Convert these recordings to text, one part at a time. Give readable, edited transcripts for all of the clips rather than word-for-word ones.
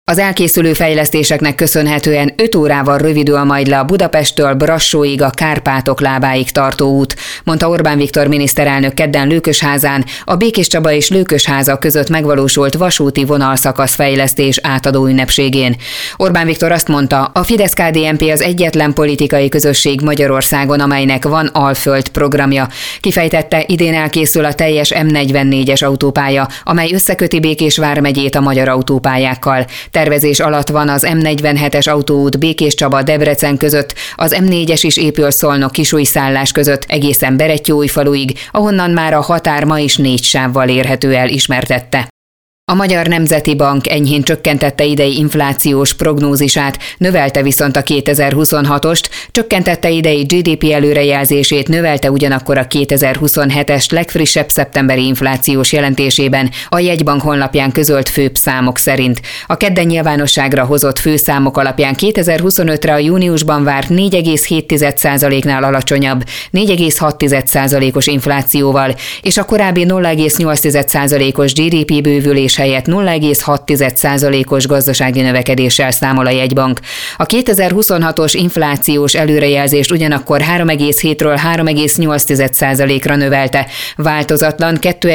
Az elkészülő fejlesztéseknek köszönhetően 5 órával rövidül majd le a Budapesttől Brassóig a Kárpátok lábáig tartó út, mondta Orbán Viktor miniszterelnök kedden Lőkösházán a Békéscsaba és Lőkösháza között megvalósult vasúti vonalszakasz fejlesztés átadó ünnepségén. Orbán Viktor azt mondta, a Fidesz-KDNP az egyetlen politikai közösség Magyarországon, amelynek van Alföld programja. Kifejtette, idén elkészül a teljes M44-es autópálya, amely összeköti Békés vármegyét a magyar autópályákkal. Tervezés alatt van az M47-es autóút Békéscsaba-Debrecen között, az M4-es is épül Szolnok-Kisújszállás között egészen Berettyóújfaluig, ahonnan már a határ ma is 4 sávval érhető el, ismertette. A Magyar Nemzeti Bank enyhén csökkentette idei inflációs prognózisát, növelte viszont a 2026-ost, csökkentette idei GDP előrejelzését, növelte ugyanakkor a 2027-es legfrissebb szeptemberi inflációs jelentésében a jegybank honlapján közölt főbb számok szerint. A kedden nyilvánosságra hozott főszámok alapján 2025-re a júniusban várt 4,7%-nál alacsonyabb, 4,6%-os inflációval, és a korábbi 0,8%-os GDP bővülés helyett 0,6%-os gazdasági növekedéssel számol a jegybank. A 2026-os inflációs előrejelzést ugyanakkor 3,7-ről 3,8%-ra növelte, változatlan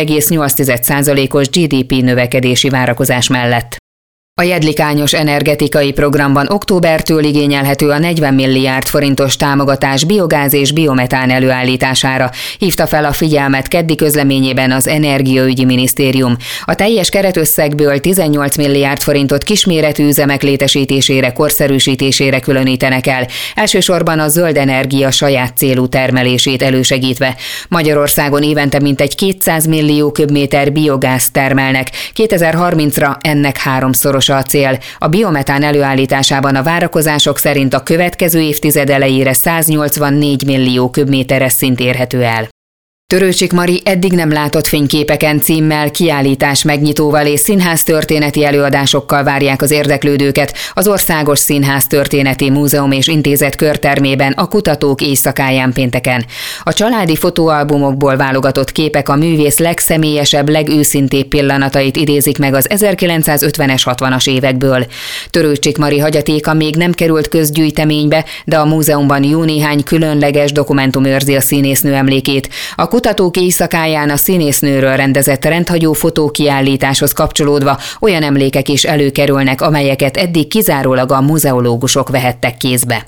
2,8%-os GDP növekedési várakozás mellett. A jedlikányos energetikai programban októbertől igényelhető a 40 milliárd forintos támogatás biogáz és biometán előállítására, hívta fel a figyelmet keddi közleményében az Energiaügyi Minisztérium. A teljes keretösszegből 18 milliárd forintot kisméretű üzemek létesítésére, korszerűsítésére különítenek el, elsősorban a zöld energia saját célú termelését elősegítve. Magyarországon évente mintegy 200 millió köbméter biogázt termelnek, 2030-ra ennek 3-szoros a cél. A biometán előállításában a várakozások szerint a következő évtized elejére 184 millió köbméteres szint érhető el. Törőcsik Mari eddig nem látott fényképeken címmel, kiállítás megnyitóval és színháztörténeti előadásokkal várják az érdeklődőket az Országos Színháztörténeti Múzeum és Intézet körtermében a Kutatók éjszakáján pénteken. A családi fotóalbumokból válogatott képek a művész legszemélyesebb, legőszintébb pillanatait idézik meg az 1950-es, 60-as évekből. Törőcsik Mari hagyatéka még nem került közgyűjteménybe, de a múzeumban jó néhány különleges dokumentum őrzi a színésznő emlékét. A Kutatók éjszakáján a színésznőről rendezett rendhagyó fotókiállításhoz kapcsolódva olyan emlékek is előkerülnek, amelyeket eddig kizárólag a muzeológusok vehettek kézbe.